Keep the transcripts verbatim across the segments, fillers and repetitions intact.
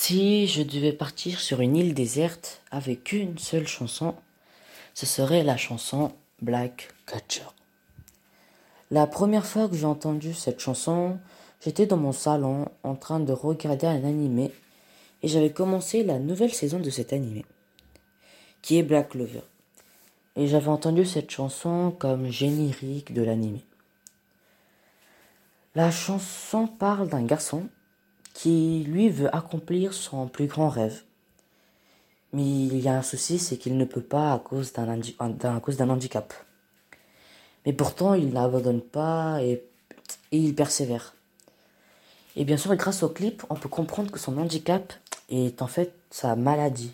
Si je devais partir sur une île déserte avec une seule chanson, ce serait la chanson Black Catcher. La première fois que j'ai entendu cette chanson, j'étais dans mon salon en train de regarder un animé et j'avais commencé la nouvelle saison de cet animé, qui est Black Clover. Et j'avais entendu cette chanson comme générique de l'animé. La chanson parle d'un garçon qui, lui, veut accomplir son plus grand rêve. Mais il y a un souci, c'est qu'il ne peut pas à cause d'un, handi- d'un- à cause d'un handicap. Mais pourtant, il n'abandonne pas et, et il persévère. Et bien sûr, grâce au clip, on peut comprendre que son handicap est en fait sa maladie.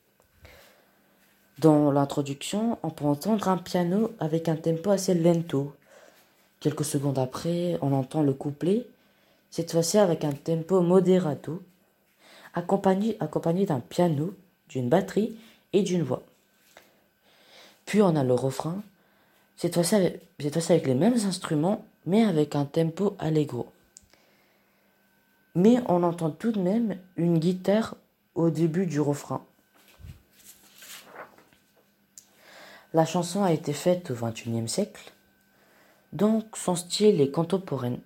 Dans l'introduction, on peut entendre un piano avec un tempo assez lento. Quelques secondes après, on entend le couplet, cette fois-ci avec un tempo moderato, accompagné, accompagné d'un piano, d'une batterie et d'une voix. Puis on a le refrain, cette fois-ci avec, cette fois-ci avec les mêmes instruments, mais avec un tempo allegro. Mais on entend tout de même une guitare au début du refrain. La chanson a été faite au vingt et unième siècle, donc son style est contemporain.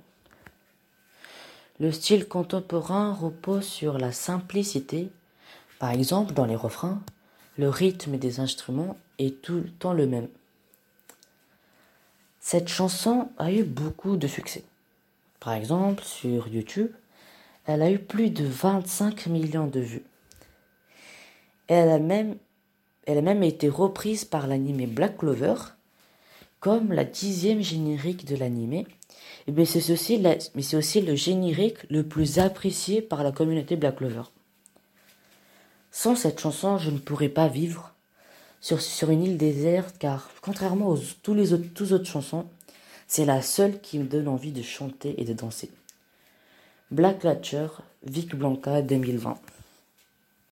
Le style contemporain repose sur la simplicité. Par exemple, dans les refrains, le rythme des instruments est tout le temps le même. Cette chanson a eu beaucoup de succès. Par exemple, sur YouTube, elle a eu plus de vingt-cinq millions de vues. Elle a même, elle a même été reprise par l'anime Black Clover, comme la dixième générique de l'anime. Et bien c'est aussi, la, mais c'est aussi le générique le plus apprécié par la communauté Black Clover. Sans cette chanson, je ne pourrais pas vivre sur, sur une île déserte, car contrairement aux tous les autres, toutes autres chansons, c'est la seule qui me donne envie de chanter et de danser. Black Catcher, Vic Blanca deux mille vingt.